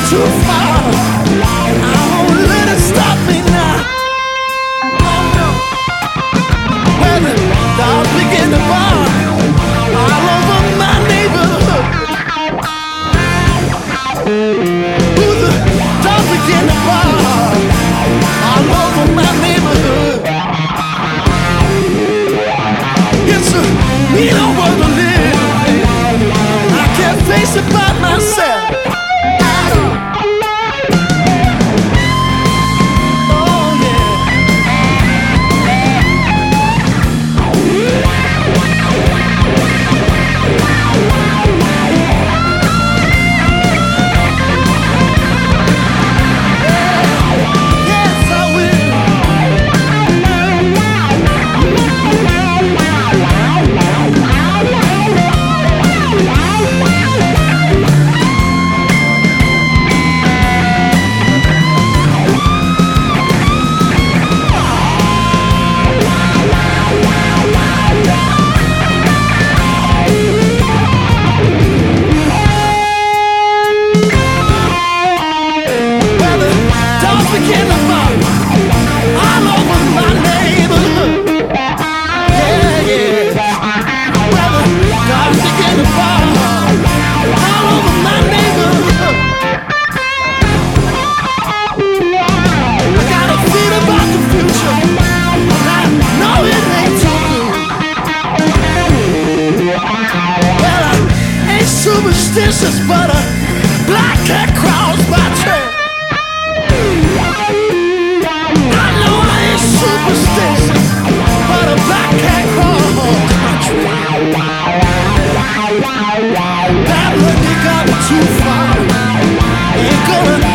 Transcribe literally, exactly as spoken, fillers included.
too far. I won't let it stop me now. Oh no. When the dogs begin to bark all over my neighborhood. Ooh, the dogs begin to bark all over my neighborhood. It's a mean old world to live. I can't face it by myself. Begin to fall all over my neighborhood. Yeah, yeah. Well, the dogs begin to fall all over my neighborhood. I got a feeling about the future, and I know it ain't too good. Well, I ain't superstitious, but a black cat crawls my trail. Superstitious, but a black cat crawls my trail. That look, you got me too far. Ain't gonna